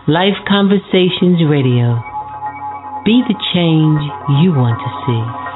Life Conversations Radio. Be the change you want to see.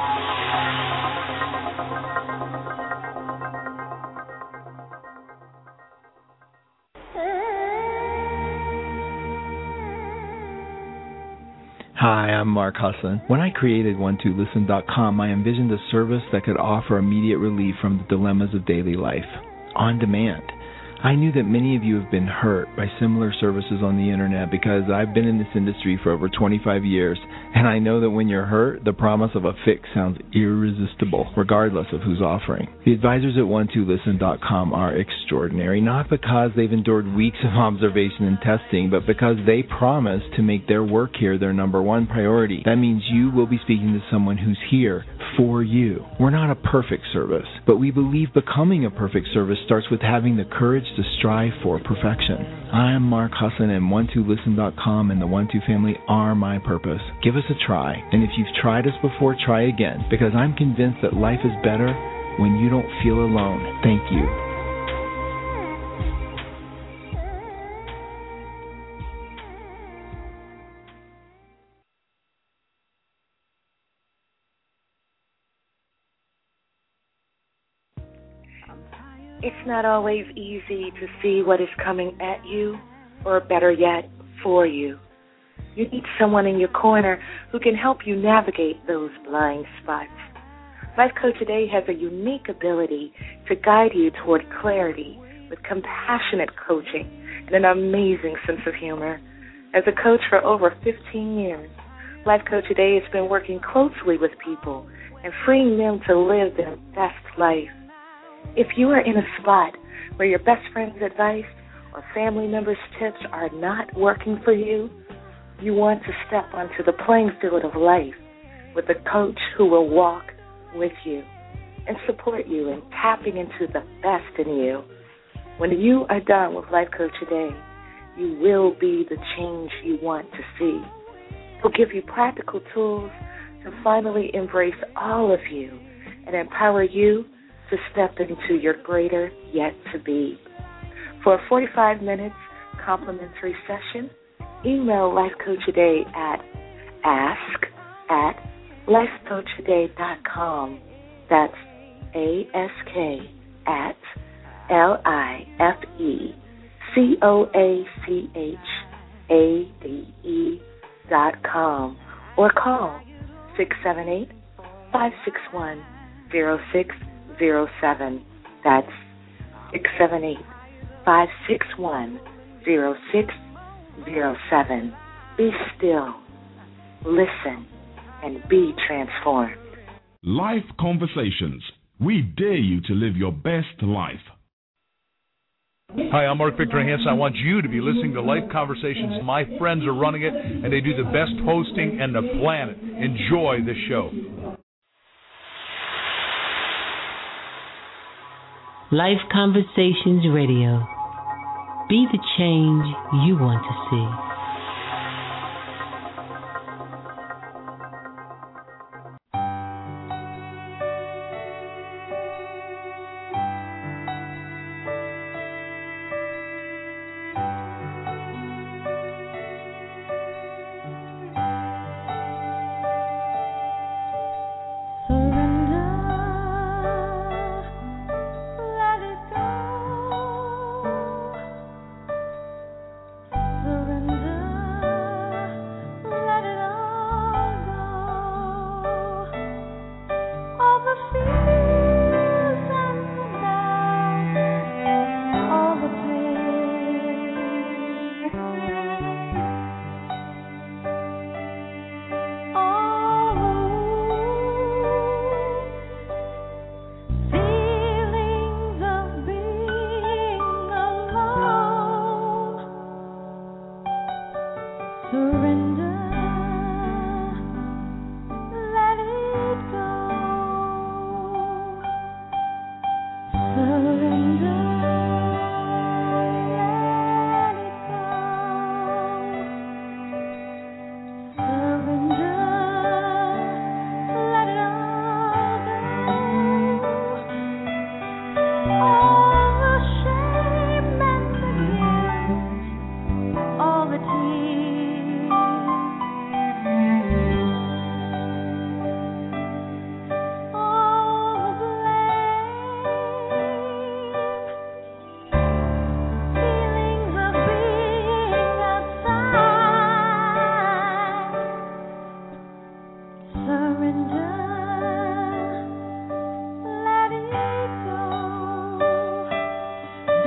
Hi, I'm Mark Husson. When I created one2listen.com, I envisioned a service that could offer immediate relief from the dilemmas of daily life, on demand. I knew that many of you have been hurt by similar services on the internet because I've been in this industry for over 25 years, and I know that when you're hurt, the promise of a fix sounds irresistible, regardless of who's offering. The advisors at one2listen.com are extraordinary, not because they've endured weeks of observation and testing, but because they promise to make their work here their number one priority. That means you will be speaking to someone who's here for you. We're not a perfect service, but we believe becoming a perfect service starts with having the courage to strive for perfection. I am Mark Husson, and one2listen.com and the One2 family are my purpose. Give us a try, and if you've tried us before, try again, because I'm convinced that life is better when you don't feel alone. Thank you. It's not always easy to see what is coming at you, or better yet, for you. You need someone in your corner who can help you navigate those blind spots. Life Coach Today has a unique ability to guide you toward clarity with compassionate coaching and an amazing sense of humor. As a coach for over 15 years, Life Coach Today has been working closely with people and freeing them to live their best life. If you are in a spot where your best friend's advice or family members' tips are not working for you, you want to step onto the playing field of life with a coach who will walk with you and support you in tapping into the best in you. When you are done with Life Coach Today, you will be the change you want to see. He'll give you practical tools to finally embrace all of you and empower you to step into your greater yet to be. For a 45 minutes complimentary session, email Life Coach Today at ask@lifecoachtoday.com. That's ask@lifecoachade.com, or call 678-561-0607. That's 678-561-0607. Be still, listen, and be transformed. Life Conversations. We dare you to live your best life. Hi, I'm Mark Victor Hansen. I want you to be listening to Life Conversations. My friends are running it, and they do the best hosting in the planet. Enjoy the show. Life Conversations Radio. Be the change you want to see. Surrender.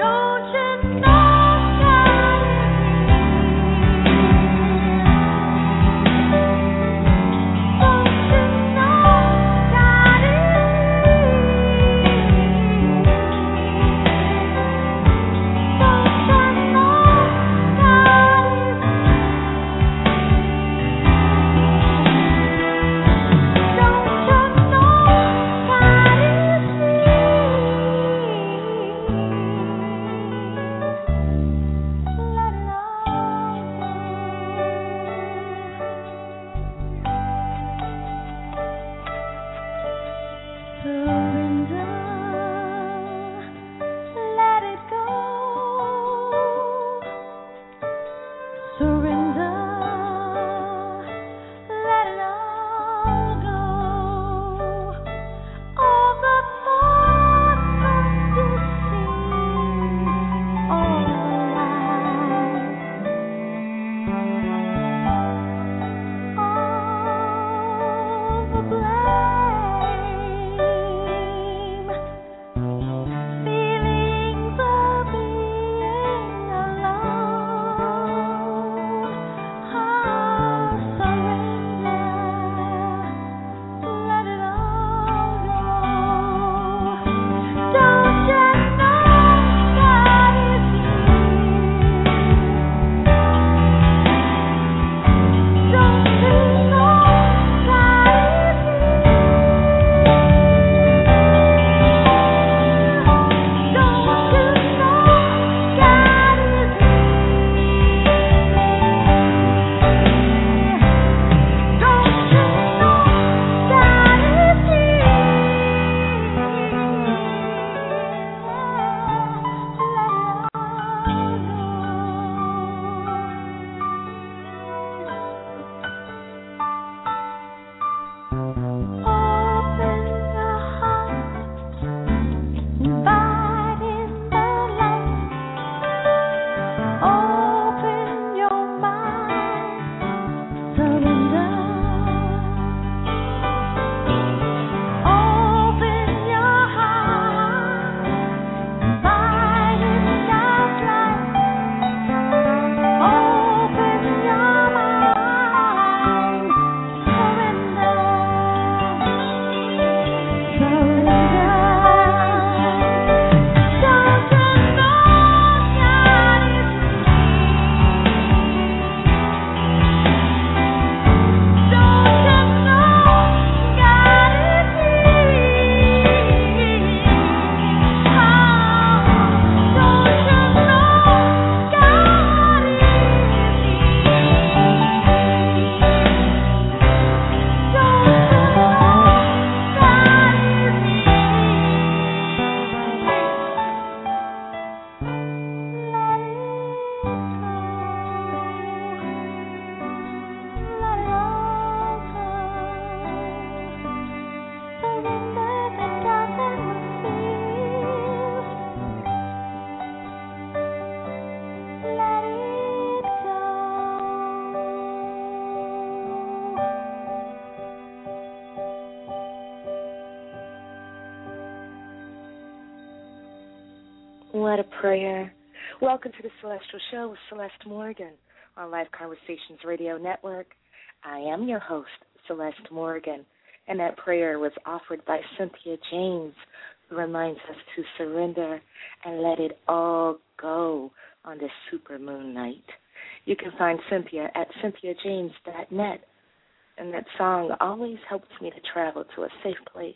What a prayer. Welcome to the Celestial Show with Celeste Morgan on Life Conversations Radio Network. I am your host, Celeste Morgan, and that prayer was offered by Cynthia James, who reminds us to surrender and let it all go on this supermoon night. You can find Cynthia at cynthiajames.net, and that song always helps me to travel to a safe place,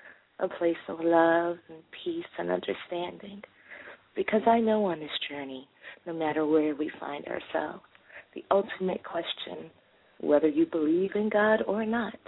a place of love and peace and understanding. Because I know on this journey, no matter where we find ourselves, the ultimate question, whether you believe in God or not,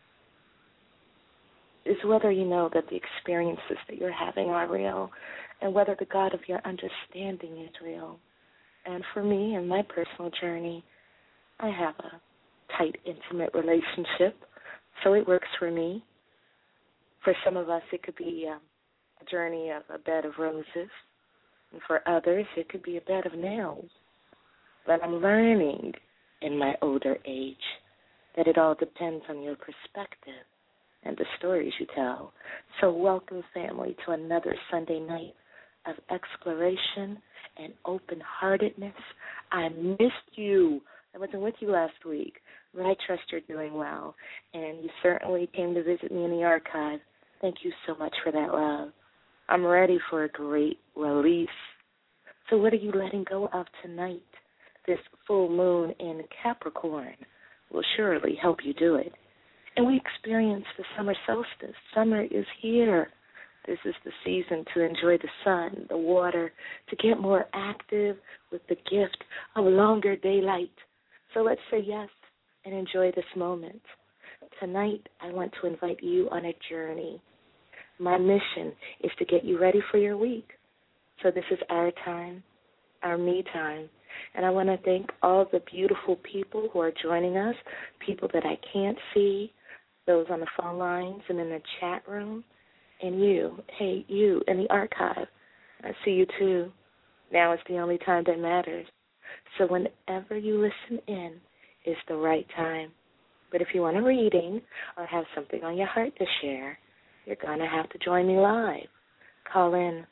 is whether you know that the experiences that you're having are real and whether the God of your understanding is real. And for me, in my personal journey, I have a tight, intimate relationship, so it works for me. For some of us, it could be a journey of a bed of roses. And for others, it could be a bed of nails. But I'm learning in my older age that it all depends on your perspective and the stories you tell. So welcome, family, to another Sunday night of exploration and open-heartedness. I missed you. I wasn't with you last week, but I trust you're doing well, and you certainly came to visit me in the archive. Thank you so much for that love. I'm ready for a great release. So what are you letting go of tonight? This full moon in Capricorn will surely help you do it. And we experience the summer solstice. Summer is here. This is the season to enjoy the sun, the water, to get more active with the gift of longer daylight. So let's say yes and enjoy this moment. Tonight, I want to invite you on a journey. My mission is to get you ready for your week. So this is our time, our me time. And I want to thank all the beautiful people who are joining us, people that I can't see, those on the phone lines and in the chat room, and you, hey, you in the archive. I see you too. Now is the only time that matters. So whenever you listen in is the right time. But if you want a reading or have something on your heart to share, you're going to have to join me live. Call in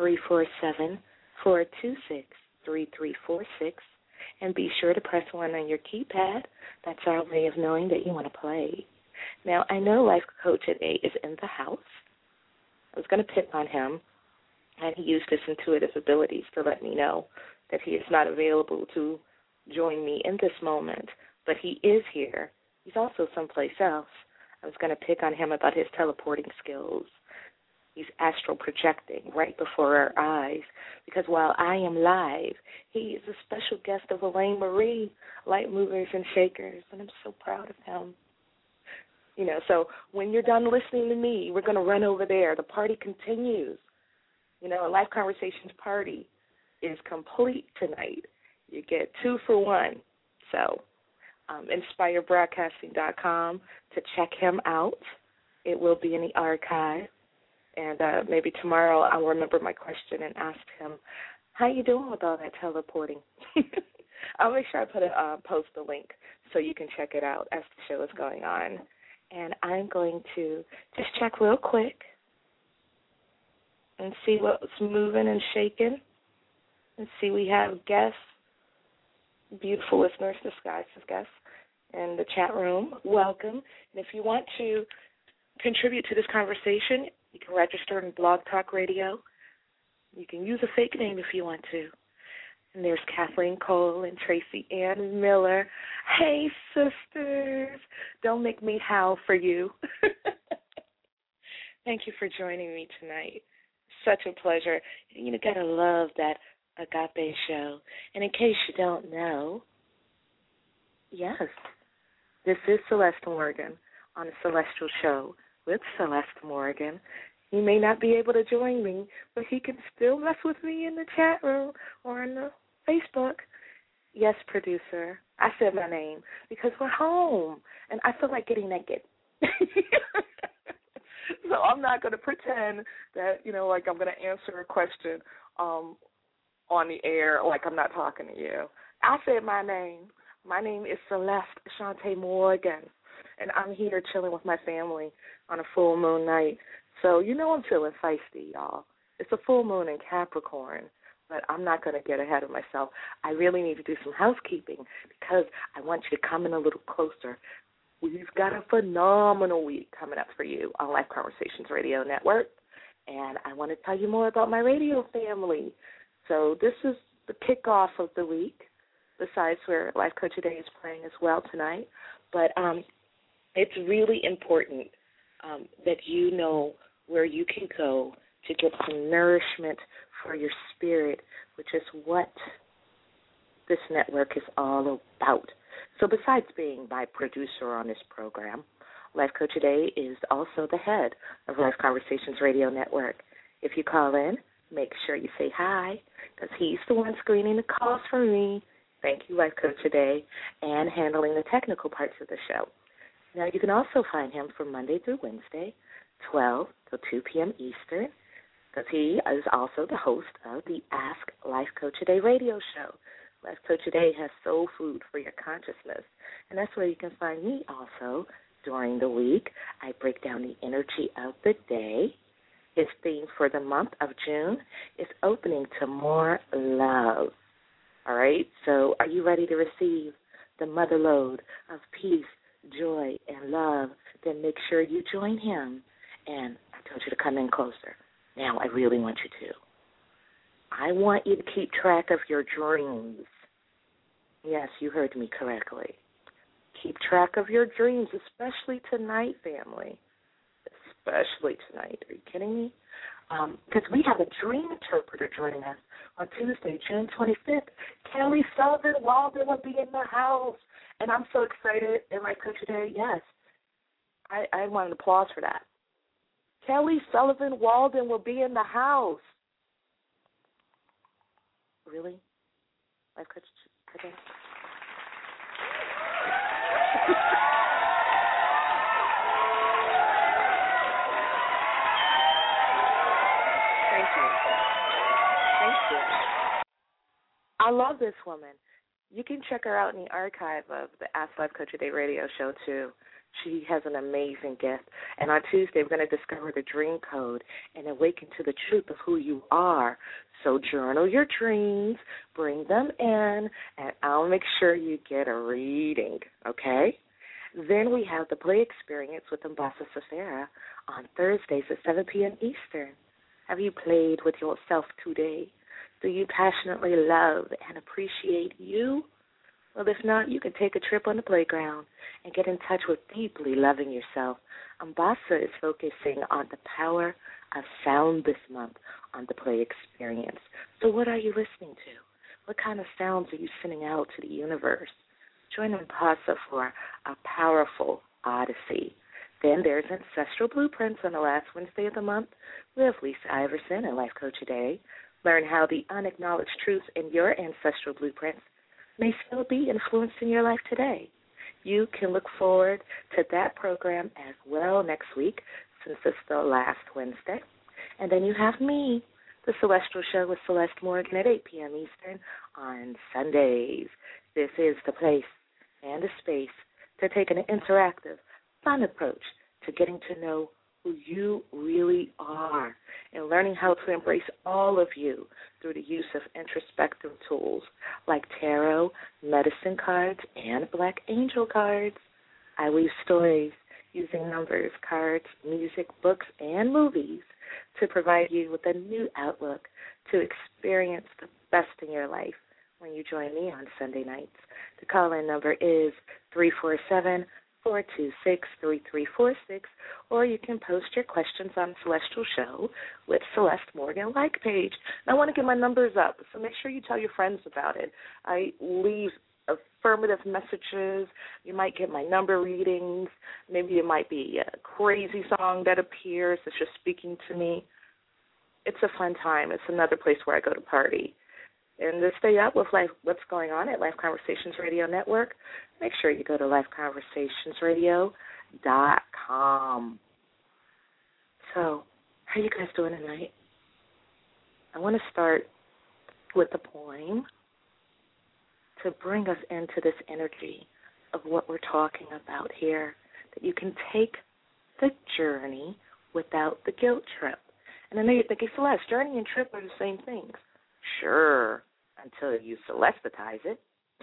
347-426-3346 and be sure to press 1 on your keypad. That's our way of knowing that you want to play. Now, I know Life Coach today is in the house. I was going to pick on him, and he used his intuitive abilities to let me know that he is not available to join me in this moment, but he is here. He's also someplace else. I was going to pick on him about his teleporting skills. He's astral projecting right before our eyes because while I am live, he is a special guest of Elaine Marie, Light Movers and Shakers, and I'm so proud of him. You know, so when you're done listening to me, we're going to run over there. The party continues. You know, a Life Conversations party is complete tonight. You get 2 for 1. So InspireBroadcasting.com to check him out. It will be in the archive. And maybe tomorrow I'll remember my question and ask him, how you doing with all that teleporting? I'll make sure I post the link so you can check it out as the show is going on. And I'm going to just check real quick and see what's moving and shaking. And see we have guests, beautiful listeners, disguised as guests, in the chat room. Welcome. And if you want to contribute to this conversation, you can register in Blog Talk Radio. You can use a fake name if you want to. And there's Kathleen Cole and Tracy Ann Miller. Hey, sisters. Don't make me howl for you. Thank you for joining me tonight. Such a pleasure. You got to love that Agape show. And in case you don't know, yes, this is Celeste Morgan on a Celestial Show with Celeste Morgan. He may not be able to join me, but he can still mess with me in the chat room or on the Facebook. Yes, producer, I said my name because we're home, and I feel like getting naked. So I'm not going to pretend that, like I'm going to answer a question on the air like I'm not talking to you. I said my name. My name is Celeste Shante Morgan, and I'm here chilling with my family on a full moon night. So I'm feeling feisty, y'all. It's a full moon in Capricorn, but I'm not going to get ahead of myself. I really need to do some housekeeping because I want you to come in a little closer. We've got a phenomenal week coming up for you on Life Conversations Radio Network, and I want to tell you more about my radio family. So this is the kickoff of the week, besides where Life Coach Today is playing as well tonight. But it's really important that you know where you can go to get some nourishment for your spirit, which is what this network is all about. So besides being my producer on this program, Life Coach Today is also the head of Life Conversations Radio Network. If you call in, make sure you say hi, because he's the one screening the calls for me. Thank you, Life Coach Today, and handling the technical parts of the show. Now, you can also find him from Monday through Wednesday, 12 to 2 p.m. Eastern, because he is also the host of the Ask Life Coach Today radio show. Life Coach Today has soul food for your consciousness, and that's where you can find me also during the week. I break down the energy of the day, His theme for the month of June is opening to more love. All right, so are you ready to receive the mother lode of peace, joy, and love? Then make sure you join him. And I told you to come in closer. Now I really want you to. I want you to keep track of your dreams. Yes, you heard me correctly. Keep track of your dreams, especially tonight, family. Especially tonight. Are you kidding me? Because we have a dream interpreter joining us on Tuesday, June 25th. Kelly Sullivan Walden will be in the house. And I'm so excited. And like Coach today, yes, I want an applause for that. Kelly Sullivan Walden will be in the house. Really? Life Coach today? Thank you. I love this woman. You can check her out in the archive of the Ask Life Coach Today radio show, too. She has an amazing gift. And on Tuesday, we're going to discover the dream code and awaken to the truth of who you are. So journal your dreams, bring them in, and I'll make sure you get a reading, okay? Then we have the play experience with Mbasa Safera on Thursdays at 7 p.m. Eastern. Have you played with yourself today? Do you passionately love and appreciate you? Well, if not, you can take a trip on the playground and get in touch with deeply loving yourself. Mbasa is focusing on the power of sound this month on the play experience. So what are you listening to? What kind of sounds are you sending out to the universe? Join Mbasa for a powerful odyssey. Then there's Ancestral Blueprints on the last Wednesday of the month with Lisa Iverson and Life Coach Today. Learn how the unacknowledged truths in your ancestral blueprints may still be influencing your life today. You can look forward to that program as well next week, since it's the last Wednesday. And then you have me, the Celestial Show with Celeste Morgan at 8 p.m. Eastern on Sundays. This is the place and the space to take an interactive, fun approach to getting to know who you really are and learning how to embrace all of you through the use of introspective tools like tarot, medicine cards, and black angel cards. I weave stories using numbers, cards, music, books, and movies to provide you with a new outlook to experience the best in your life when you join me on Sunday nights. The call-in number is 347-426-3346, or you can post your questions on Celestial Show with Celeste Morgan like page. And I want to get my numbers up, so make sure you tell your friends about it. I leave affirmative messages. You might get my number readings. Maybe it might be a crazy song that appears that's just speaking to me. It's a fun time. It's another place where I go to party. And to stay up with what's going on at Life Conversations Radio Network, make sure you go to lifeconversationsradio.com. So, how you guys doing tonight? I want to start with a poem to bring us into this energy of what we're talking about here, that you can take the journey without the guilt trip. And I know you're thinking, Celeste, journey and trip are the same things. Sure, until you celestitize it.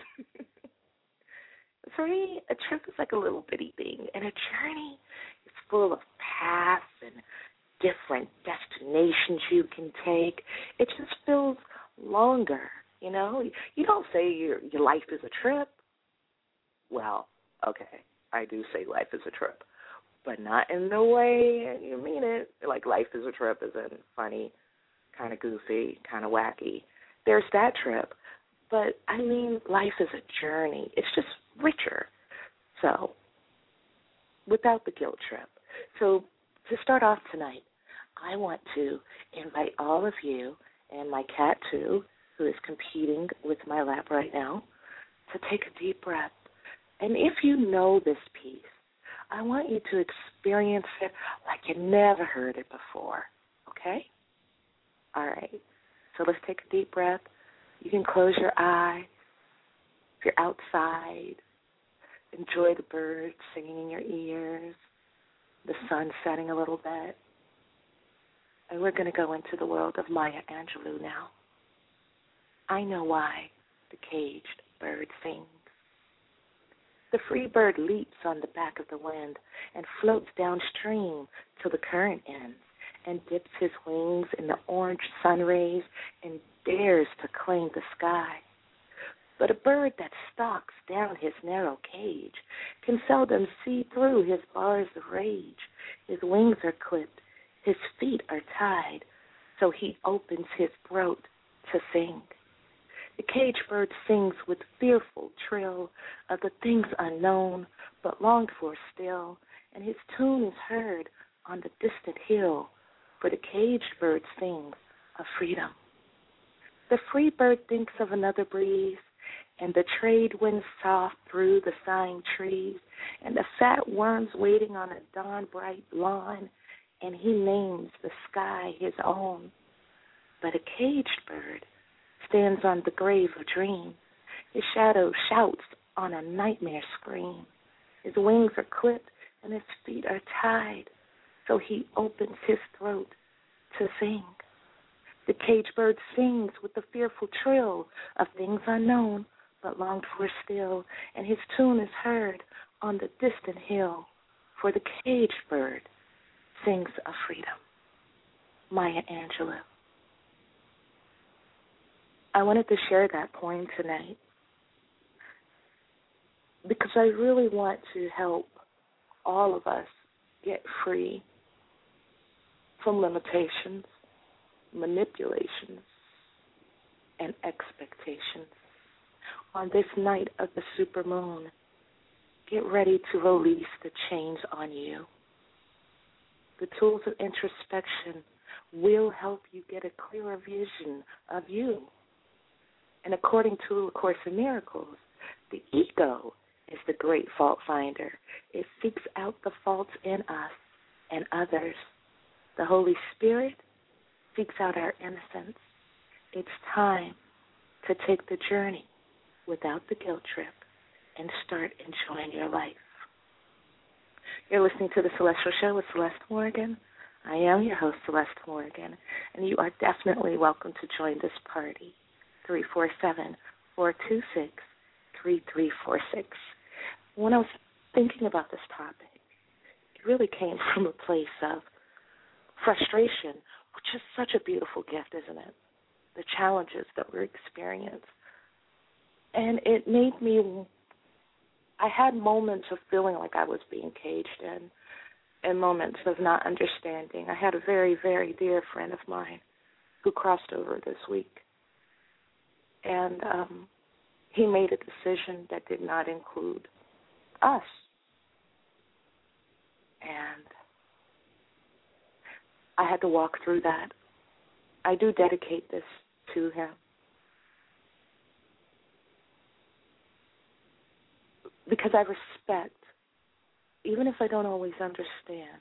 For me, a trip is like a little bitty thing, and a journey is full of paths and different destinations you can take. It just feels longer, you know? You don't say your life is a trip. Well, okay, I do say life is a trip, but not in the way you mean it. Like life is a trip isn't funny, kind of goofy, kind of wacky. There's that trip. But, I mean, life is a journey. It's just richer. So, without the guilt trip. So, to start off tonight, I want to invite all of you, and my cat too, who is competing with my lap right now, to take a deep breath. And if you know this piece, I want you to experience it like you never heard it before. Okay? All right. So let's take a deep breath. You can close your eyes. If you're outside, enjoy the birds singing in your ears, the sun setting a little bit. And we're going to go into the world of Maya Angelou now. I know why the caged bird sings. The free bird leaps on the back of the wind and floats downstream till the current ends and dips his wings in the orange sun rays and dares to claim the sky. But a bird that stalks down his narrow cage can seldom see through his bars of rage. His wings are clipped, his feet are tied, so he opens his throat to sing. The caged bird sings with fearful trill of the things unknown but longed for still, and his tune is heard on the distant hill, for the caged bird sings of freedom. The free bird thinks of another breeze, and the trade winds soft through the sighing trees, and the fat worms waiting on a dawn-bright lawn, and he names the sky his own. But a caged bird stands on the grave of dreams. His shadow shouts on a nightmare scream. His wings are clipped and his feet are tied, so he opens his throat to sing. The caged bird sings with the fearful trill of things unknown but longed for still, and his tune is heard on the distant hill, for the caged bird sings of freedom. Maya Angelou. I wanted to share that poem tonight because I really want to help all of us get free from limitations, manipulations, and expectations. On this night of the supermoon, get ready to release the chains on you. The tools of introspection will help you get a clearer vision of you. And according to A Course in Miracles, the ego is the great fault finder. It seeks out the faults in us and others. The Holy Spirit seeks out our innocence. It's time to take the journey without the guilt trip and start enjoying your life. You're listening to The Celestial Show with Celeste Morgan. I am your host, Celeste Morgan, and you are definitely welcome to join this party. 347-426-3346. When I was thinking about this topic, it really came from a place of frustration, which is such a beautiful gift, isn't it? The challenges that we experience. And it made me, I had moments of feeling like I was being caged in, and moments of not understanding. I had a very, very dear friend of mine who crossed over this week. And he made a decision that did not include us. And I had to walk through that. I do dedicate this to him. Because I respect, even if I don't always understand,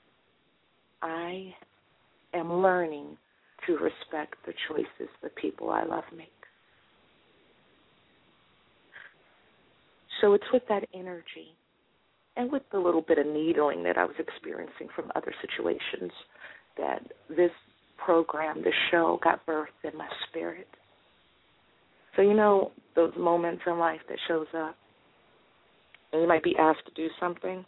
I am learning to respect the choices the people I love make. So it's with that energy and with the little bit of needling that I was experiencing from other situations that this program, this show, got birthed in my spirit. So you know those moments in life that shows up and you might be asked to do something?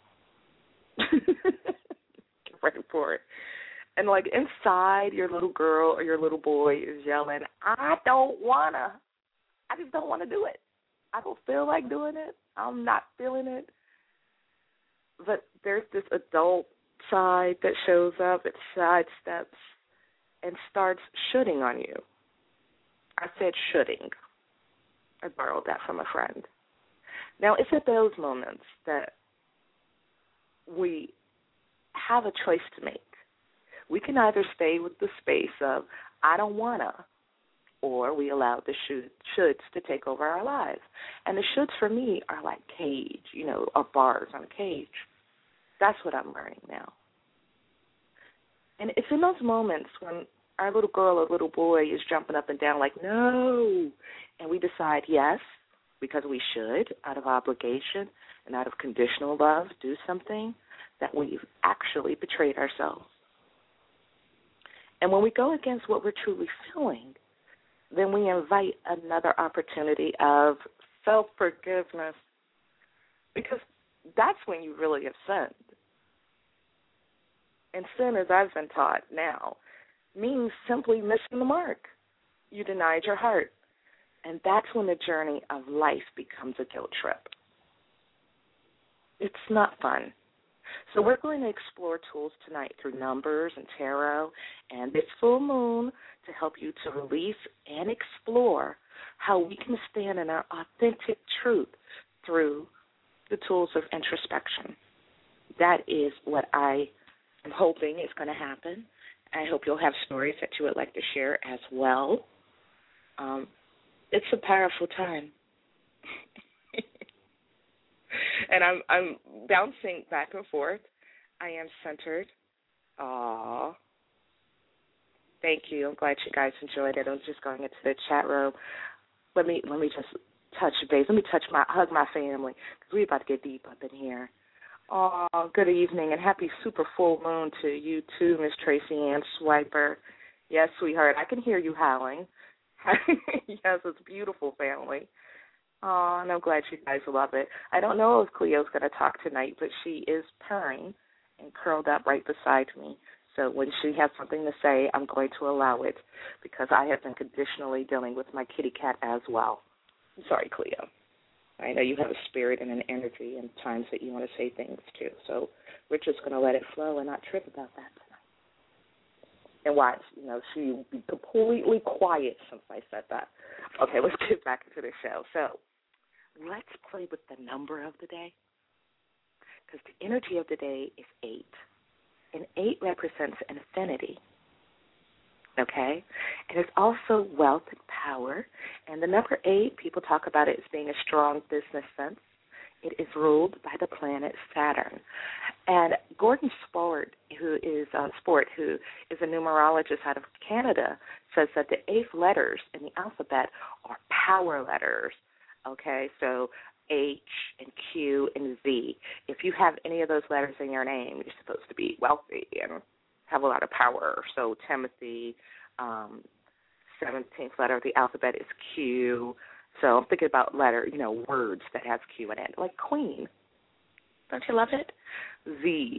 Get ready for it. And like inside, your little girl or your little boy is yelling, I just don't want to do it. I don't feel like doing it. I'm not feeling it. But there's this adult side that shows up. It sidesteps and starts shooting on you. I said shooting. I borrowed that from a friend. Now, it's at those moments that we have a choice to make. We can either stay with the space of, I don't want to, or we allow the shoulds to take over our lives. And the shoulds for me are like cage, or bars on a cage. That's what I'm learning now. And it's in those moments when our little girl or little boy is jumping up and down like, no, and we decide yes, because we should, out of obligation and out of conditional love, do something, that we've actually betrayed ourselves. And when we go against what we're truly feeling, then we invite another opportunity of self-forgiveness, because that's when you really have sinned. And sin, as I've been taught now, means simply missing the mark. You denied your heart. And that's when the journey of life becomes a guilt trip. It's not fun. So we're going to explore tools tonight through numbers and tarot and this full moon to help you to release and explore how we can stand in our authentic truth through the tools of introspection. That is what I am hoping is going to happen. I hope you'll have stories that you would like to share as well. It's a powerful time. And I'm bouncing back and forth. I am centered. Aww. Thank you. I'm glad you guys enjoyed it. I was just going into the chat room. Let me just touch base. Let me hug my family, because we're about to get deep up in here. Oh, good evening and happy super full moon to you too, Miss Tracy Ann Swiper. Yes, sweetheart, I can hear you howling. Yes, it's beautiful, family. Oh, and I'm glad you guys love it. I don't know if Cleo's going to talk tonight, but she is purring and curled up right beside me. So when she has something to say, I'm going to allow it, because I have been conditionally dealing with my kitty cat as well. I'm sorry, Cleo. I know you have a spirit and an energy and times that you want to say things too. So we're just going to let it flow and not trip about that tonight. And watch, she will be completely quiet since I said that. Okay, let's get back into the show. So let's play with the number of the day, because the energy of the day is 8. And 8 represents infinity, okay? And it's also wealth and power. And the number 8, people talk about it as being a strong business sense. It is ruled by the planet Saturn. And Gordon Sport, who is a numerologist out of Canada, says that the 8 letters in the alphabet are power letters, okay? So H and Q and Z. If you have any of those letters in your name, you're supposed to be wealthy and have a lot of power. So Timothy, 17th letter of the alphabet is Q. So I'm thinking about words that have Q in it, like queen. Don't you love it? Z.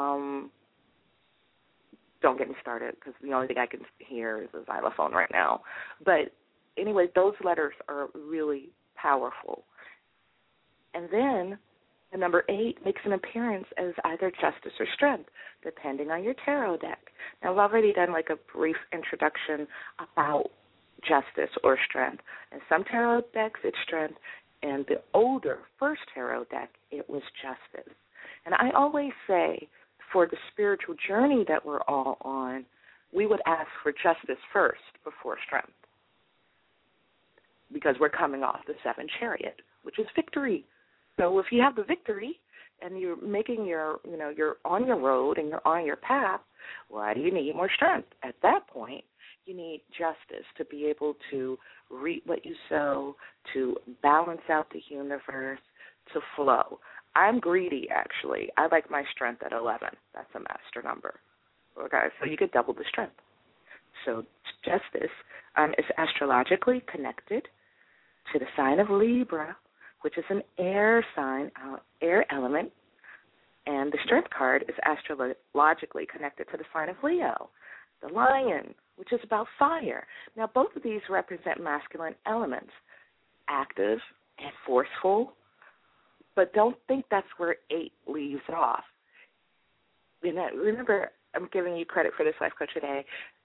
Don't get me started, because the only thing I can hear is a xylophone right now. But anyway, those letters are really powerful. And then the number 8 makes an appearance as either justice or strength, depending on your tarot deck. Now, I've already done like a brief introduction about justice or strength. In some tarot decks, it's strength. And the older first tarot deck, it was justice. And I always say, for the spiritual journey that we're all on, we would ask for justice first before strength, because we're coming off the 7th chariot, which is victory. So if you have the victory and you're making you're on your road and you're on your path, why do you need more strength? At that point, you need justice to be able to reap what you sow, to balance out the universe, to flow. I'm greedy, actually. I like my strength at 11. That's a master number. Okay, so you could double the strength. So justice is astrologically connected to the sign of Libra, which is an air sign, air element, and the strength card is astrologically connected to the sign of Leo, the lion, which is about fire. Now, both of these represent masculine elements, active and forceful, but don't think that's where 8 leaves off. Remember, I'm giving you credit for this life coach today.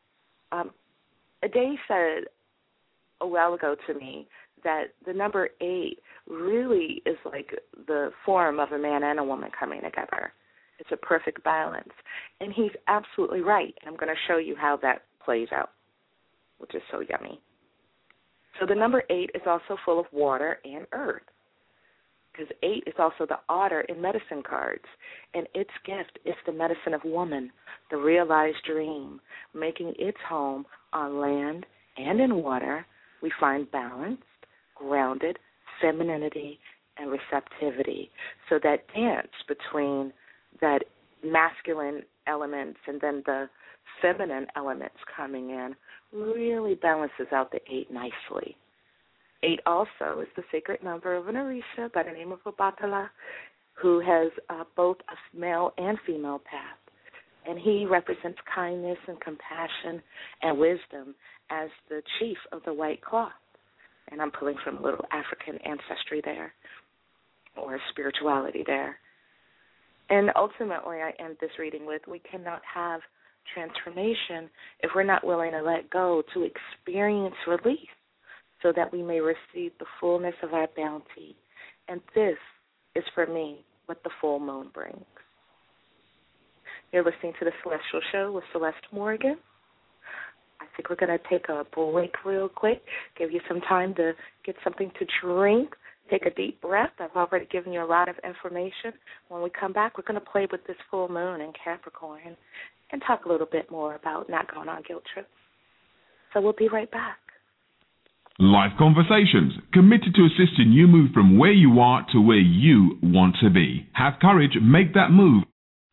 Ade said a while ago to me that the number 8 really is like the form of a man and a woman coming together. It's a perfect balance. And he's absolutely right. And I'm going to show you how that plays out, which is so yummy. So the number 8 is also full of water and earth, because 8 is also the otter in medicine cards. And its gift is the medicine of woman, the realized dream, making its home on land and in water. We find balanced, grounded femininity and receptivity. So that dance between that masculine elements and then the feminine elements coming in, really balances out the 8 nicely. 8 also is the sacred number of an Orisha by the name of Obatala, who has both a male and female path. And he represents kindness and compassion and wisdom as the chief of the white cloth. And I'm pulling from a little African ancestry there, or spirituality there. And ultimately, I end this reading with, we cannot have transformation if we're not willing to let go to experience release so that we may receive the fullness of our bounty. And this is, for me, what the full moon brings. You're listening to The Celestial Show with Celeste Morgan. I think we're going to take a break real quick, give you some time to get something to drink, take a deep breath. I've already given you a lot of information. When we come back, we're going to play with this full moon in Capricorn and talk a little bit more about not going on guilt trips. So we'll be right back. Life Conversations, committed to assisting you move from where you are to where you want to be. Have courage, make that move.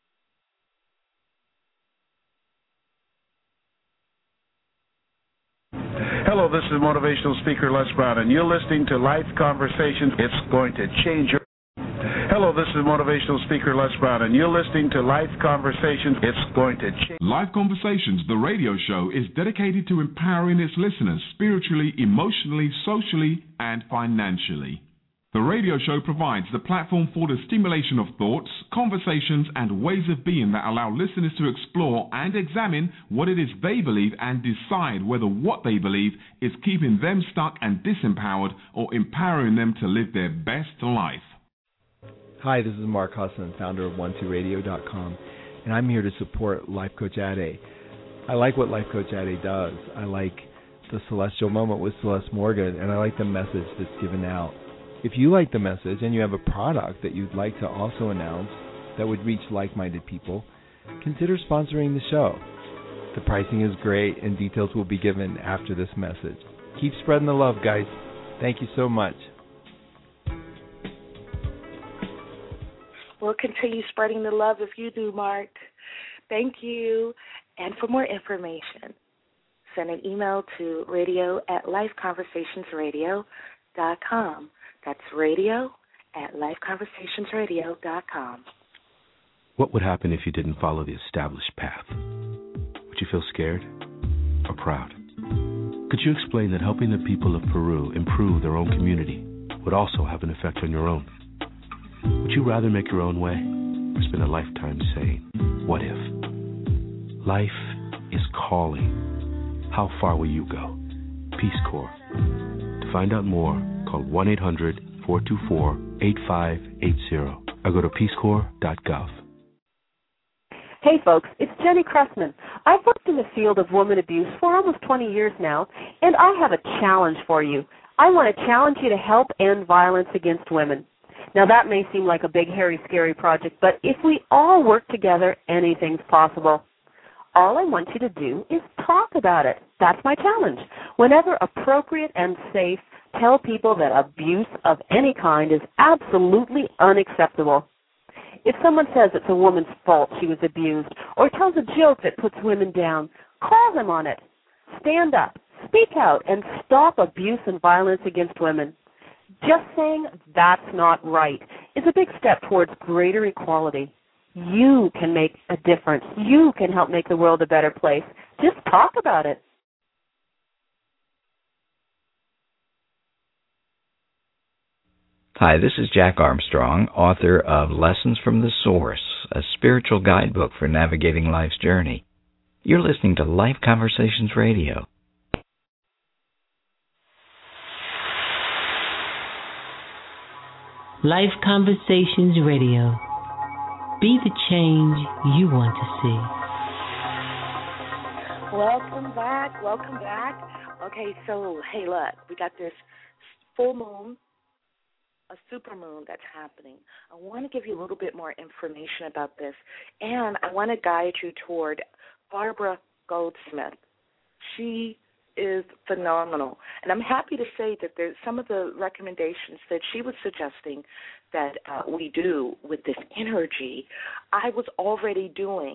Hello, this is motivational speaker Les Brown, and you're listening to Life Conversations. It's going to change your... Hello, this is motivational speaker Les Brown, and you're listening to Life Conversations. It's going to change... Life Conversations, the radio show, is dedicated to empowering its listeners spiritually, emotionally, socially, and financially. The radio show provides the platform for the stimulation of thoughts, conversations, and ways of being that allow listeners to explore and examine what it is they believe and decide whether what they believe is keeping them stuck and disempowered or empowering them to live their best life. Hi, this is Mark Husson, founder of OneTwoRadio.com, and I'm here to support Life Coach Ade. I like what Life Coach Ade does. I like the Celestial Moment with Celeste Morgan, and I like the message that's given out. If you like the message and you have a product that you'd like to also announce that would reach like-minded people, consider sponsoring the show. The pricing is great, and details will be given after this message. Keep spreading the love, guys. Thank you so much. We'll continue spreading the love if you do, Mark. Thank you. And for more information, send an email to radio@lifeconversationsradio.com. That's radio@lifeconversationsradio.com. What would happen if you didn't follow the established path? Would you feel scared or proud? Could you explain that helping the people of Peru improve their own community would also have an effect on your own? Would you rather make your own way or spend a lifetime saying, what if? Life is calling. How far will you go? Peace Corps. To find out more, call 1-800-424-8580 or go to peacecorps.gov. Hey folks, it's Jenny Cressman. I've worked in the field of woman abuse for almost 20 years now, and I have a challenge for you. I want to challenge you to help end violence against women. Now that may seem like a big, hairy, scary project, but if we all work together, anything's possible. All I want you to do is talk about it. That's my challenge. Whenever appropriate and safe, tell people that abuse of any kind is absolutely unacceptable. If someone says it's a woman's fault she was abused or tells a joke that puts women down, call them on it. Stand up, speak out, and stop abuse and violence against women. Just saying that's not right is a big step towards greater equality. You can make a difference. You can help make the world a better place. Just talk about it. Hi, this is Jack Armstrong, author of Lessons from the Source, a spiritual guidebook for navigating life's journey. You're listening to Life Conversations Radio. Life Conversations Radio. Be the change you want to see. Welcome back. Okay, so, hey, look, we got this full moon, a supermoon that's happening. I want to give you a little bit more information about this, and I want to guide you toward Barbara Goldsmith. She is phenomenal, and I'm happy to say that there's some of the recommendations that she was suggesting that we do with this energy, I was already doing.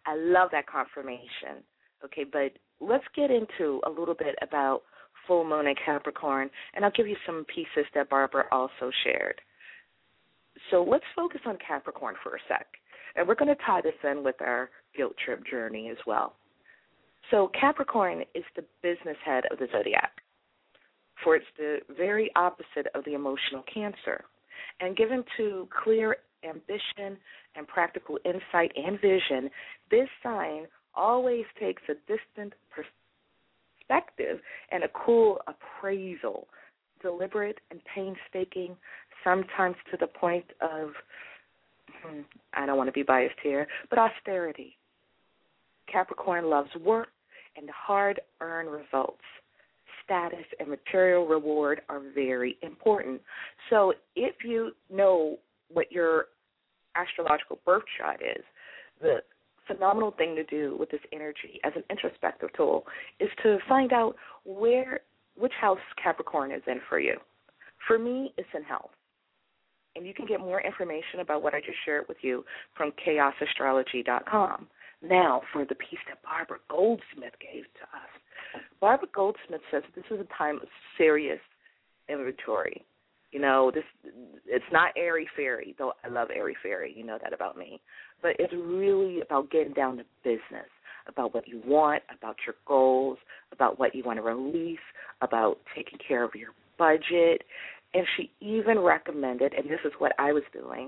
I love that confirmation. Okay, but let's get into a little bit about full moon and Capricorn, and I'll give you some pieces that Barbara also shared. So let's focus on Capricorn for a sec, and we're going to tie this in with our guilt trip journey as well. So Capricorn is the business head of the zodiac, for it's the very opposite of the emotional Cancer. And given to clear ambition and practical insight and vision, this sign always takes a distant perspective and a cool appraisal, deliberate and painstaking, sometimes to the point of, I don't want to be biased here, but austerity. Capricorn loves work and hard-earned results. Status and material reward are very important. So if you know what your astrological birth chart is, the phenomenal thing to do with this energy as an introspective tool is to find out which house Capricorn is in for you. For me, it's in health. And you can get more information about what I just shared with you from chaosastrology.com. Now, for the piece that Barbara Goldsmith gave to us. Barbara Goldsmith says this is a time of serious inventory. You know, it's not airy-fairy, though I love airy-fairy. You know that about me. But it's really about getting down to business, about what you want, about your goals, about what you want to release, about taking care of your budget. And she even recommended, and this is what I was doing,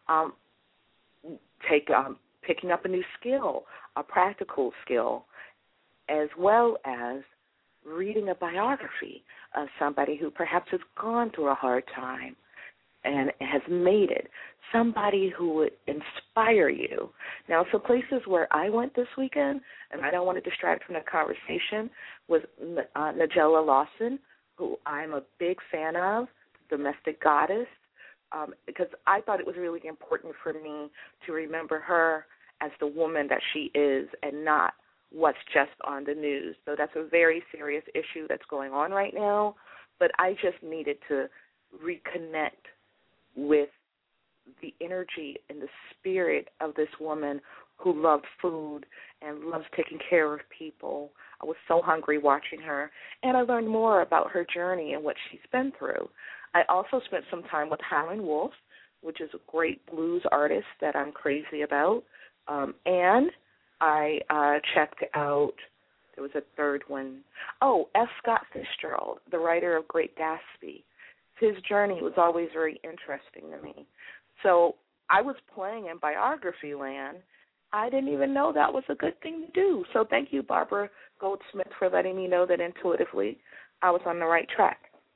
picking up a new skill, a practical skill, as well as reading a biography of somebody who perhaps has gone through a hard time and has made it, somebody who would inspire you. Now, some places where I went this weekend, and I don't want to distract from the conversation, was Nigella Lawson, who I'm a big fan of, domestic goddess, because I thought it was really important for me to remember her as the woman that she is and not what's just on the news. So that's a very serious issue that's going on right now, but I just needed to reconnect with the energy and the spirit of this woman who loved food and loves taking care of people. I was so hungry watching her, and I learned more about her journey and what she's been through. I also spent some time with Howlin' Wolf, which is a great blues artist that I'm crazy about, and I checked out, there was a third one. Oh, F. Scott Fitzgerald, the writer of Great Gatsby. His journey was always very interesting to me. So I was playing in biography land. I didn't even know that was a good thing to do. So thank you, Barbara Goldsmith, for letting me know that intuitively I was on the right track.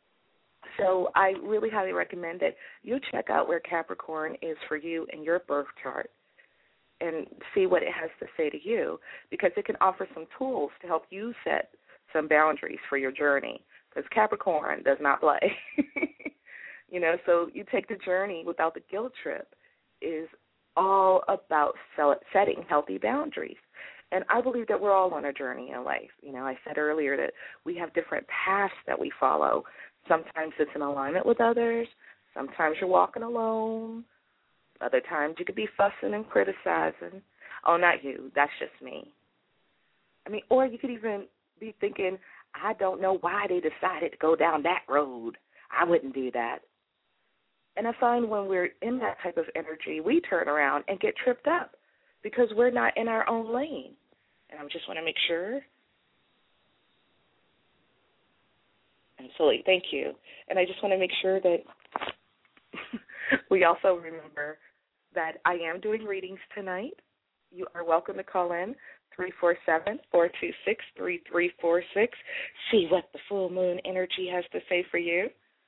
So I really highly recommend that you check out where Capricorn is for you in your birth chart and see what it has to say to you, because it can offer some tools to help you set some boundaries for your journey, because Capricorn does not play. You know, so you take the journey without the guilt trip is all about setting healthy boundaries. And I believe that we're all on a journey in life. You know, I said earlier that we have different paths that we follow. Sometimes it's in alignment with others. Sometimes you're walking alone. Other times you could be fussing and criticizing. Oh, not you. That's just me. I mean, or you could even be thinking, I don't know why they decided to go down that road. I wouldn't do that. And I find when we're in that type of energy, we turn around and get tripped up because we're not in our own lane. And I just want to make sure. And so, thank you. And I just want to make sure that we also remember that I am doing readings tonight. You are welcome to call in 347-426-3346. See what the full moon energy has to say for you.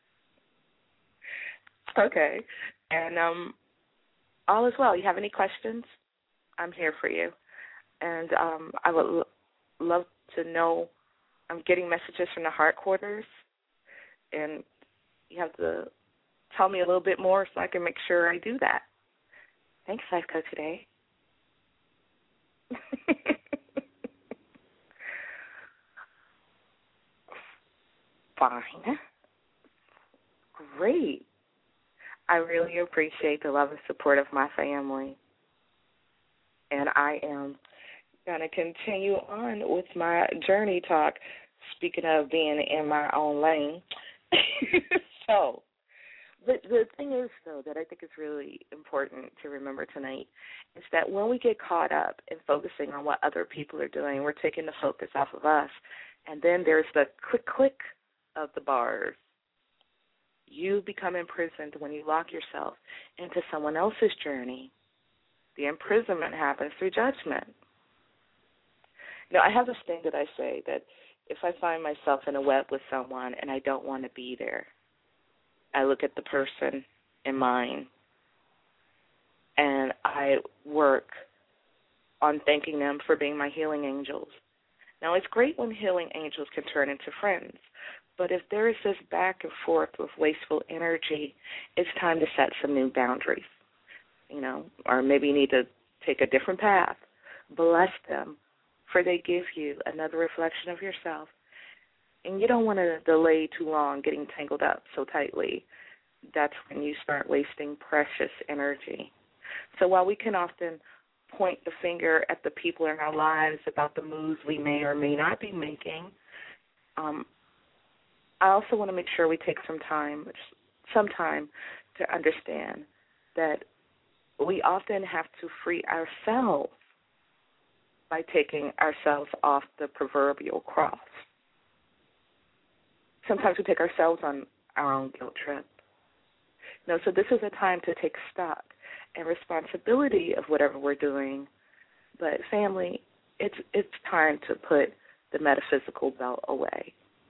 Okay. And all is well. You have any questions? I'm here for you. And I would love to know. I'm getting messages from the heart quarters, and you have to tell me a little bit more so I can make sure I do that. Thanks, Life Coach today. Fine. Great. I really appreciate the love and support of my family. And I am going to continue on with my journey talk, speaking of being in my own lane. So, the thing is, though, that I think is really important to remember tonight is that when we get caught up in focusing on what other people are doing, we're taking the focus off of us. And then there's the click of the bars. You become imprisoned when you lock yourself into someone else's journey. The imprisonment happens through judgment. I have this thing that I say that if I find myself in a web with someone and I don't want to be there, I look at the person in mind and I work on thanking them for being my healing angels. Now, it's great when healing angels can turn into friends, but if there is this back and forth with wasteful energy, it's time to set some new boundaries, or maybe you need to take a different path. Bless them, for they give you another reflection of yourself. And you don't want to delay too long getting tangled up so tightly. That's when you start wasting precious energy. So while we can often point the finger at the people in our lives about the moves we may or may not be making, I also want to make sure we take some time to understand that we often have to free ourselves by taking ourselves off the proverbial cross. Sometimes we take ourselves on our own guilt trip. So this is a time to take stock and responsibility of whatever we're doing. But family, it's time to put the metaphysical belt away.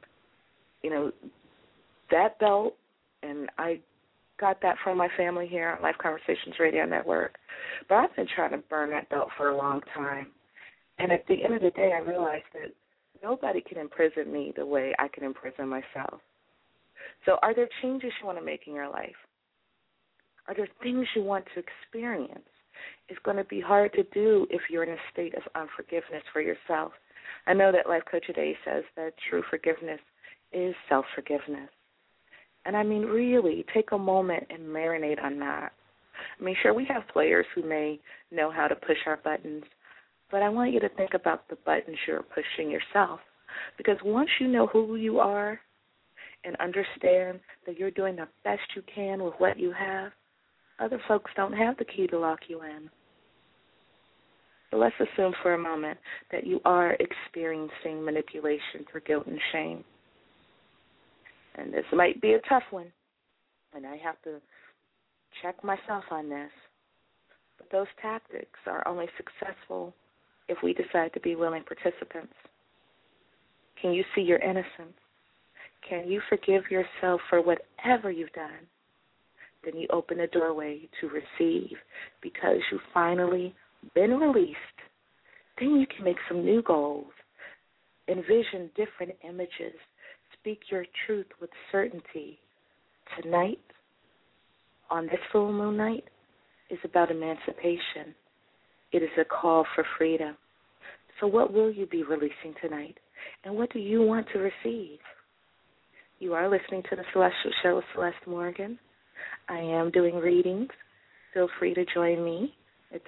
That belt, and I got that from my family here on Life Conversations Radio Network, but I've been trying to burn that belt for a long time. And at the end of the day, I realized that nobody can imprison me the way I can imprison myself. So are there changes you want to make in your life? Are there things you want to experience? It's going to be hard to do if you're in a state of unforgiveness for yourself. I know that Life Coach Today says that true forgiveness is self-forgiveness. And I mean, really, take a moment and marinate on that. Sure, we have players who may know how to push our buttons, but I want you to think about the buttons you're pushing yourself. Because once you know who you are and understand that you're doing the best you can with what you have, other folks don't have the key to lock you in. So let's assume for a moment that you are experiencing manipulation through guilt and shame. And this might be a tough one, and I have to check myself on this. But those tactics are only successful if we decide to be willing participants. Can you see your innocence? Can you forgive yourself for whatever you've done? Then you open the doorway to receive because you've finally been released. Then you can make some new goals, envision different images, speak your truth with certainty. Tonight, on this full moon night, is about emancipation. It is a call for freedom. So what will you be releasing tonight? And what do you want to receive? You are listening to The Celestial Show with Celeste Morgan. I am doing readings. Feel free to join me at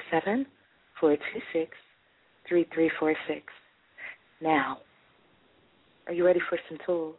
347-426-3346. Now, are you ready for some tools?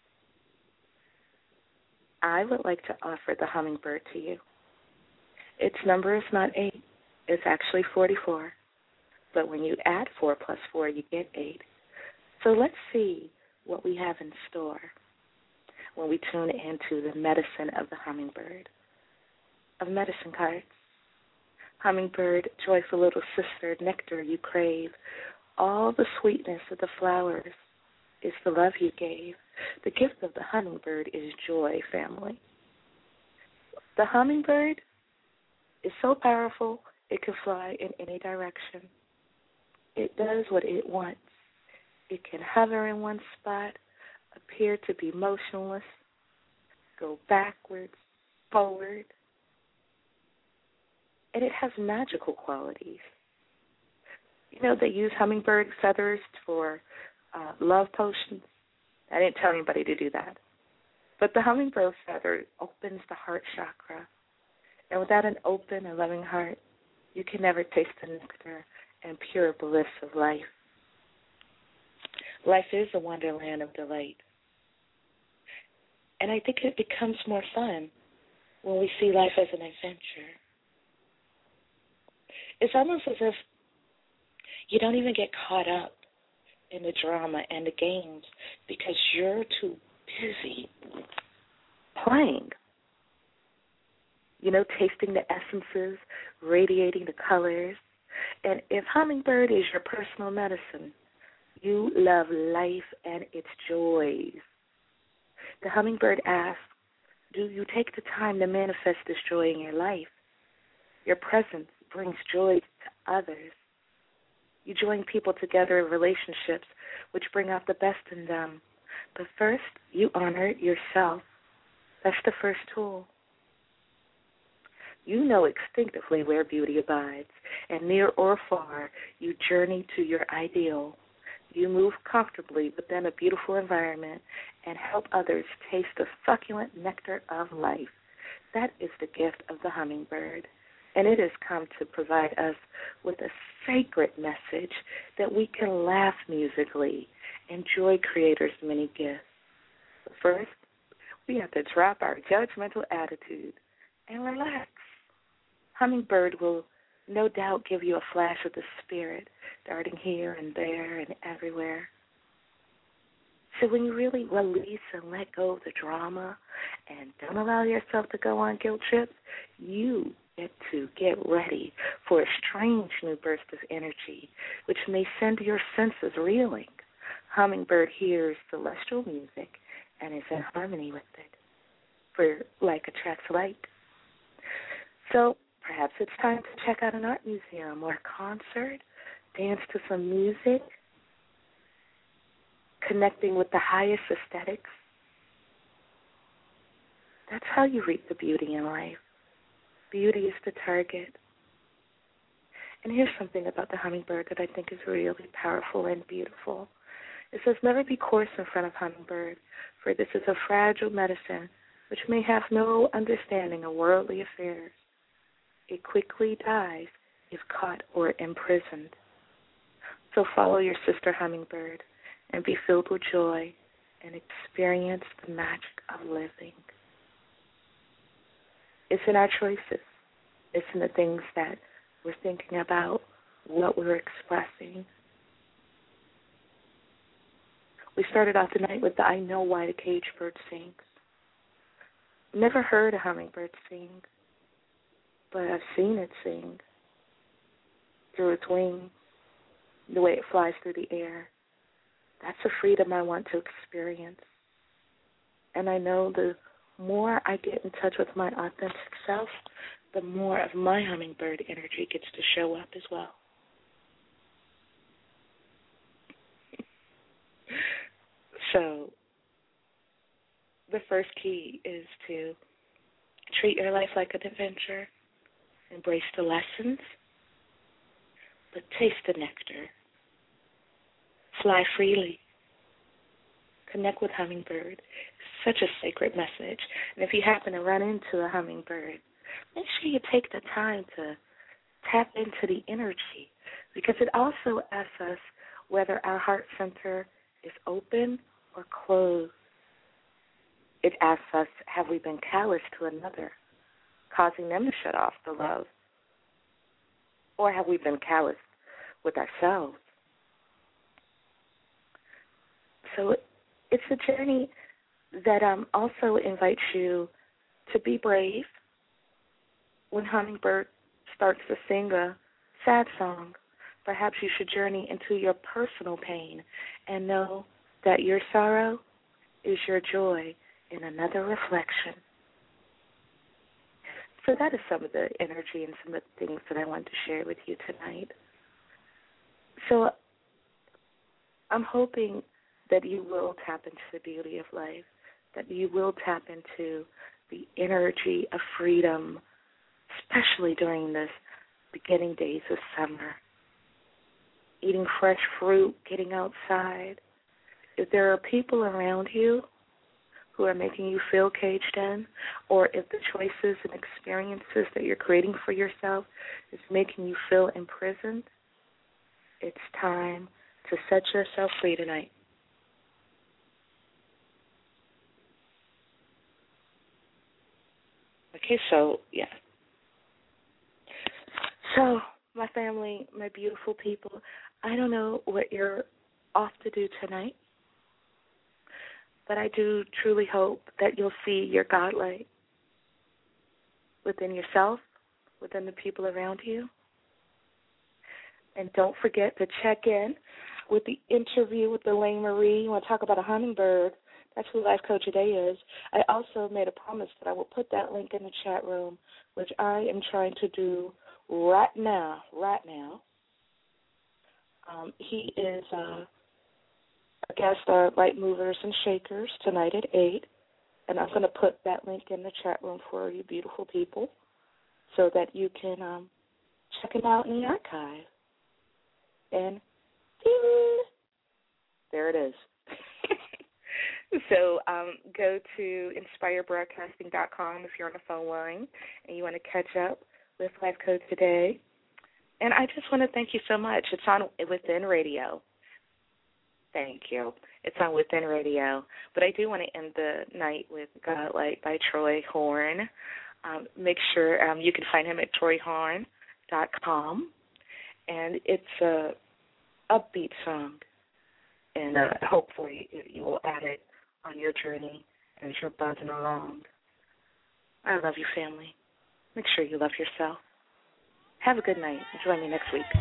I would like to offer the hummingbird to you. Its number is not 8. It's actually 44. But when you add 4 plus 4, you get 8. So let's see what we have in store when we tune into the medicine of the hummingbird. Of medicine cards. Hummingbird, joyful little sister, nectar you crave. All the sweetness of the flowers is the love you gave. The gift of the hummingbird is joy, family. The hummingbird is so powerful, it can fly in any direction. It does what it wants. It can hover in one spot, appear to be motionless, go backwards, forward, and it has magical qualities. They use hummingbird feathers for love potions. I didn't tell anybody to do that. But the hummingbird feather opens the heart chakra. And without an open and loving heart, you can never taste the nectar and pure bliss of life. Life is a wonderland of delight. And I think it becomes more fun when we see life as an adventure. It's almost as if you don't even get caught up in the drama and the games because you're too busy playing. You know, tasting the essences, radiating the colors. And if Hummingbird is your personal medicine, you love life and its joys. The Hummingbird asks, do you take the time to manifest this joy in your life? Your presence brings joy to others. You join people together in relationships which bring out the best in them. But first, you honor yourself. That's the first tool. You know instinctively where beauty abides, and near or far, you journey to your ideal. You move comfortably within a beautiful environment and help others taste the succulent nectar of life. That is the gift of the hummingbird, and it has come to provide us with a sacred message that we can laugh musically, enjoy Creator's many gifts. But first, we have to drop our judgmental attitude and relax. Hummingbird will no doubt give you a flash of the spirit, darting here and there and everywhere. So when you really release and let go of the drama and don't allow yourself to go on guilt trips, you get to get ready for a strange new burst of energy, which may send your senses reeling. Hummingbird hears celestial music and is in harmony with it, for like attracts like. So perhaps it's time to check out an art museum or a concert, dance to some music, connecting with the highest aesthetics. That's how you reap the beauty in life. Beauty is the target. And here's something about the hummingbird that I think is really powerful and beautiful. It says, never be coarse in front of hummingbird, for this is a fragile medicine which may have no understanding of worldly affairs. It quickly dies if caught or imprisoned. So follow your sister hummingbird and be filled with joy and experience the magic of living. It's in our choices. It's in the things that we're thinking about, what we're expressing. We started off the night with the I Know Why the Caged Bird Sings. Never heard a hummingbird sing, but I've seen it sing through its wings, the way it flies through the air. That's a freedom I want to experience. And I know the more I get in touch with my authentic self, the more of my hummingbird energy gets to show up as well. So the first key is to treat your life like an adventure, embrace the lessons, but taste the nectar. Fly freely. Connect with hummingbird. It's such a sacred message. And if you happen to run into a hummingbird, make sure you take the time to tap into the energy, because it also asks us whether our heart center is open or closed. It asks us, have we been callous to another, causing them to shut off the love? Or have we been callous with ourselves? So it's a journey that also invites you to be brave. When hummingbird starts to sing a sad song, perhaps you should journey into your personal pain and know that your sorrow is your joy in another reflection. So that is some of the energy and some of the things that I wanted to share with you tonight. So I'm hoping that you will tap into the beauty of life, that you will tap into the energy of freedom, especially during this beginning days of summer. Eating fresh fruit, getting outside. If there are people around you who are making you feel caged in, or if the choices and experiences that you're creating for yourself is making you feel imprisoned, it's time to set yourself free tonight. Okay, so, yeah. So, my family, my beautiful people, I don't know what you're off to do tonight, but I do truly hope that you'll see your God light within yourself, within the people around you. And don't forget to check in with the interview with Elaine Marie. You want to talk about a hummingbird? That's who Life Coach Today is. I also made a promise that I will put that link in the chat room, which I am trying to do right now. He is a guest on Light Movers and Shakers tonight at 8, and I'm going to put that link in the chat room for you beautiful people so that you can check him out in the archive. And ding, there it is. So go to inspirebroadcasting.com if you're on the phone line and you want to catch up with Life Coach Today. And I just want to thank you so much. It's on Within Radio. Thank you. It's on Within Radio. But I do want to end the night with Godlight by Troy Horn. Make sure you can find him at troyhorn.com. And it's a upbeat song. And hopefully you will add it on your journey as you're buzzing along. I love you, family. Make sure you love yourself. Have a good night. Join me next week.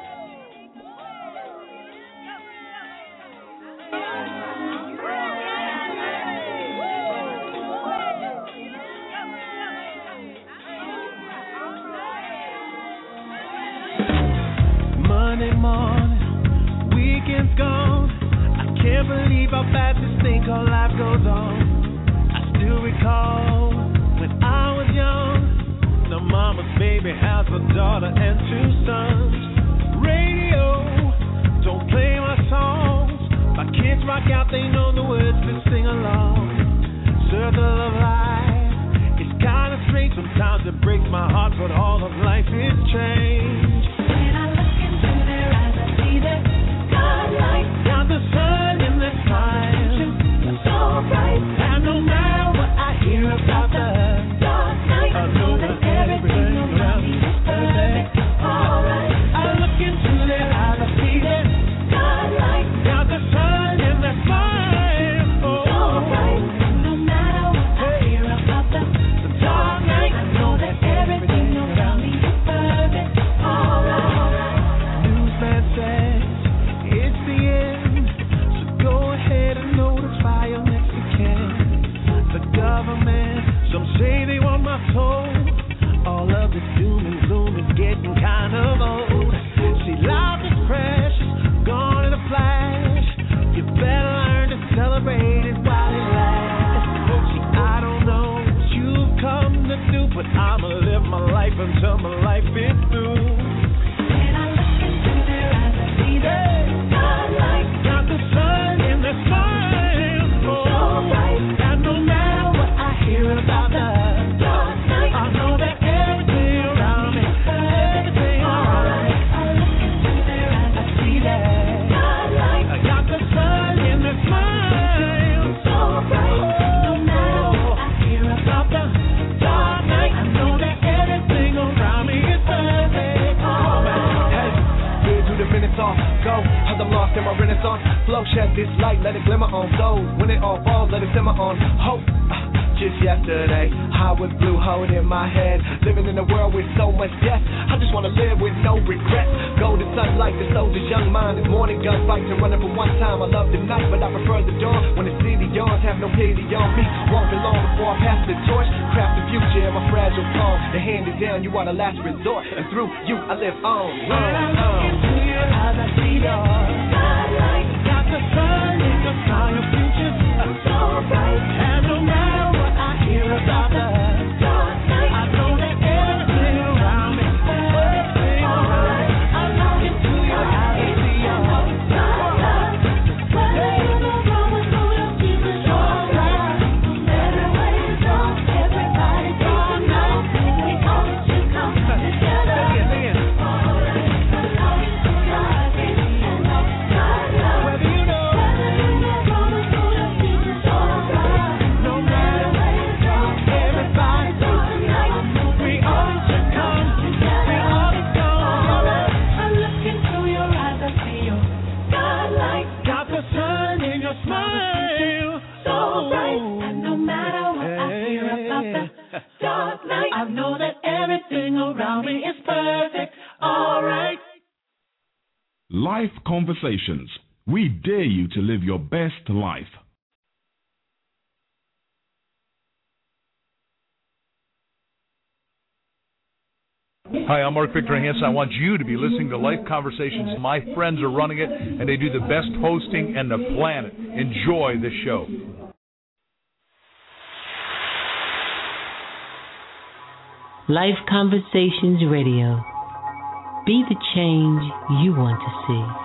Monday morning, weekend's gone. I can't believe how fast this thing called life goes on. I still recall when I was young. The mama's baby has a daughter and 2 sons. Radio, don't play my songs. My kids rock out, they know the words to sing along. Circle of life, it's kinda strange. Sometimes it breaks my heart, but all of life is change. When I look into their eyes, I see that God light. Got the sun in their smile, so bright. And no matter what I hear about the dark night, I know that everything around me is perfect. Alright. I look into their eyes, I see that God light. Got the sun in their smile, so bright. No matter what I hear about the dark night, I know that everything around me is perfect. Alright. Newsman says it's the end, so go ahead and notify your Mexican. The government, some say they want my soul. All of this doom and gloom is getting kind of old. See, life is precious, gone in a flash. You better learn to celebrate it while it lasts. See, I don't know what you've come to do, but I'ma live my life until my life is through. When I look into their eyes, I see that God light. Got the sun in their smile, so bright. And no matter what I hear about the dark night, I know that everything around me, everything alright. I look into their eyes, I see that God light. I got the sun in their smile, so bright. No matter what I hear about the dark night, I know that everything around me is perfect. Alright. Hey, where do the minutes all go? As I'm lost in my renaissance flow, shed this light, let it glimmer on those. When it all falls, let it simmer on hope. Just yesterday, I was blue, holding my head, living in a world with so much death. I just wanna live with no regrets. Golden sunlight, the soldier's young mind. This morning gunfights and running for one time. I love the night, but I prefer the dawn. When the city yawns, have no pity on me. Won't be long before I pass the torch. Craft the future in my fragile palm. The hand is down, you are the last resort, and through you I live on. When I look into your eyes, I see the starlight. Got the sun in the sky, your future's so bright. And no matter what I hear about the dark night, I know that everything around me, everything alright. I look into your eyes, I see your starlight. Whether you know wrong with who else is the starlight. Everywhere you go, everybody takes a night. We all should come together. Alright, I look into your eyes. dark night. I know that everything around me is perfect. All right. Life Conversations. We dare you to live your best life. Hi, I'm Mark Victor Hansen. I want you to be listening to Life Conversations. My friends are running it, and they do the best hosting on the planet. Enjoy the show. Life Conversations Radio. Be the change you want to see.